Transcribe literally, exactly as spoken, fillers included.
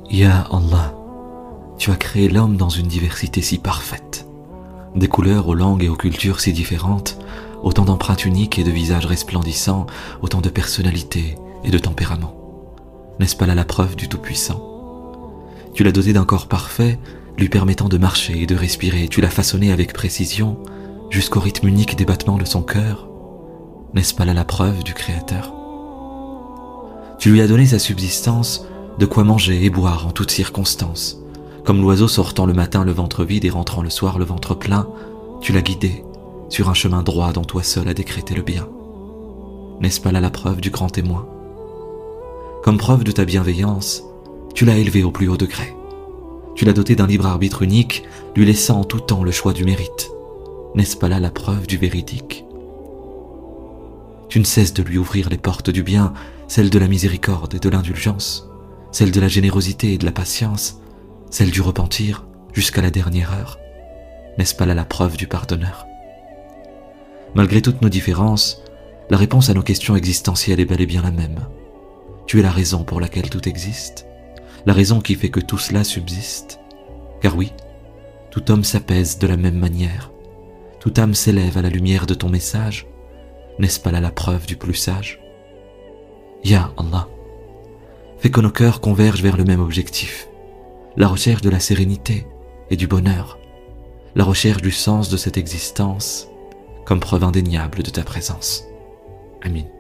Ya Allah, tu as créé l'homme dans une diversité si parfaite, des couleurs aux langues et aux cultures si différentes, autant d'empreintes uniques et de visages resplendissants, autant de personnalités et de tempéraments. N'est-ce pas là la preuve du Tout-Puissant? Tu l'as doté d'un corps parfait, lui permettant de marcher et de respirer, tu l'as façonné avec précision, jusqu'au rythme unique des battements de son cœur. N'est-ce pas là la preuve du Créateur? Tu lui as donné sa subsistance, de quoi manger et boire en toutes circonstances. Comme l'oiseau sortant le matin le ventre vide et rentrant le soir le ventre plein, tu l'as guidé sur un chemin droit dont toi seul as décrété le bien. N'est-ce pas là la preuve du grand témoin? Comme preuve de ta bienveillance, tu l'as élevé au plus haut degré. Tu l'as doté d'un libre arbitre unique, lui laissant en tout temps le choix du mérite. N'est-ce pas là la preuve du véridique? Tu ne cesses de lui ouvrir les portes du bien, celles de la miséricorde et de l'indulgence, celles de la générosité et de la patience, celles du repentir jusqu'à la dernière heure. N'est-ce pas là la preuve du pardonneur? Malgré toutes nos différences, la réponse à nos questions existentielles est bel et bien la même. Tu es la raison pour laquelle tout existe, la raison qui fait que tout cela subsiste. Car oui, tout homme s'apaise de la même manière, toute âme s'élève à la lumière de ton message. N'est-ce pas là la preuve du plus sage? Ya Allah, fais que nos cœurs convergent vers le même objectif, la recherche de la sérénité et du bonheur, la recherche du sens de cette existence, comme preuve indéniable de ta présence. Amin.